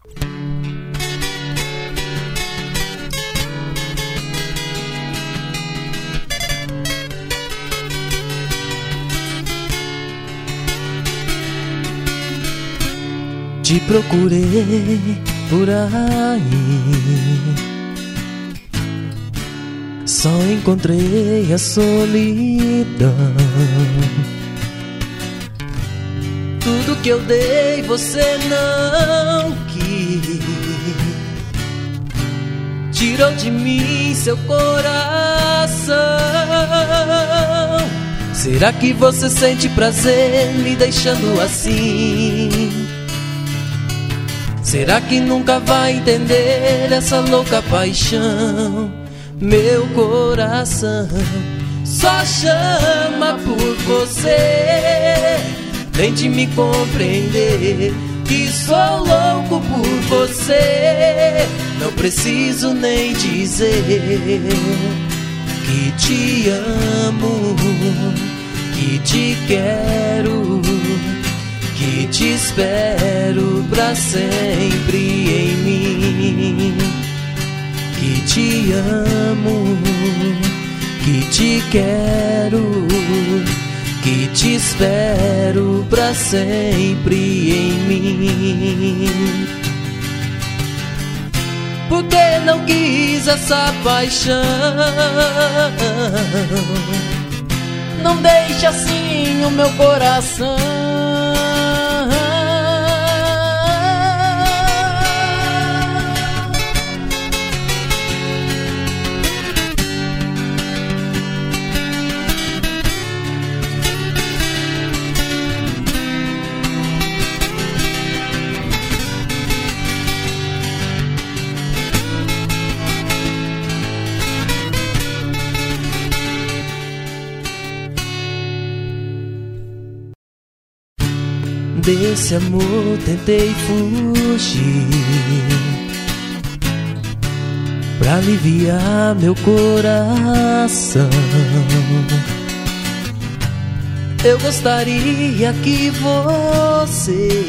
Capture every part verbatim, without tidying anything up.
Te procurei por aí, só encontrei a solidão. Tudo que eu dei você não quis, tirou de mim seu coração. Será que você sente prazer me deixando assim? Será que nunca vai entender essa louca paixão? Meu coração só chama por você. Tente me compreender, que sou louco por você. Não preciso nem dizer que te amo, que te quero, que te espero pra sempre em mim. Que te amo, que te quero, que te espero pra sempre em mim. Por que não quis essa paixão? Não deixe assim o meu coração. Desse amor tentei fugir pra aliviar meu coração. Eu gostaria que você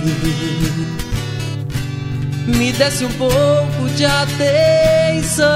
me desse um pouco de atenção.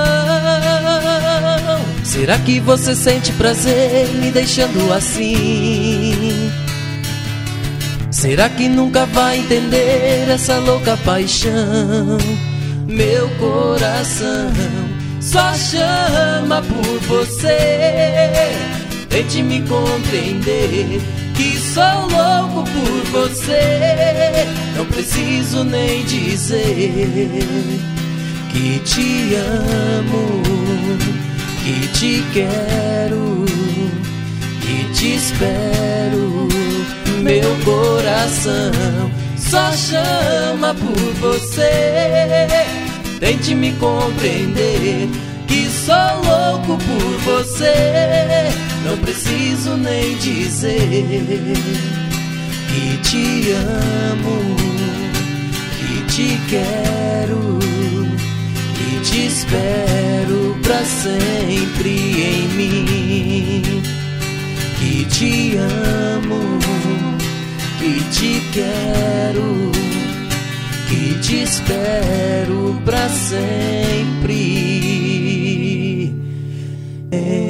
Será que você sente prazer me deixando assim? Será que nunca vai entender essa louca paixão? Meu coração só chama por você. Tente me compreender, que sou louco por você. Não preciso nem dizer que te amo, que te quero, que te espero. Meu coração só chama por você. Tente me compreender, que sou louco por você. Não preciso nem dizer que te amo, que te quero, que te espero pra sempre em mim. Que te amo, que te quero, que te espero pra sempre. É